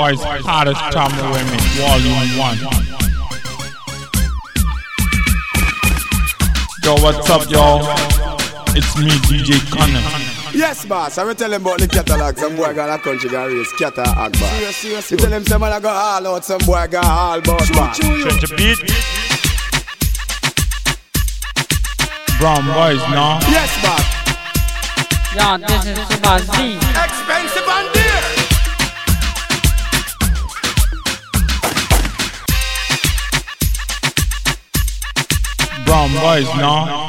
Boys Hottest Tamil Remix Volume 1. Yo, what's up, y'all? It's me, DJ Connor. Yes, boss. I'm tell him about the catalog. Some boy got a country got race. Catter Akbar. You tell him some man I got all out. Some boy got all about back. Change the beat. Brown Boys, no? Yes, boss. Yeah, this is Subhash D. Expensive and dear. Brown Boys, no?